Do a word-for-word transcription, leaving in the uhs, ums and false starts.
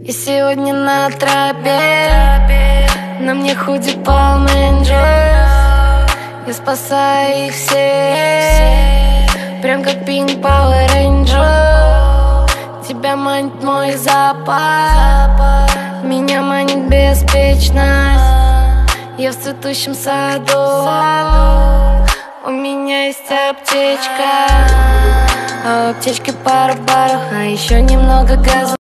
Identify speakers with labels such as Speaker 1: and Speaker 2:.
Speaker 1: И сегодня на тропе на мне худи Palm Angels. Я спасаю их все, прям как Pink Power Ranger. Тебя манит мой запах, меня манит беспечность. Я в цветущем саду, у меня есть аптечка, а у аптечки пару баров, а еще немного газа.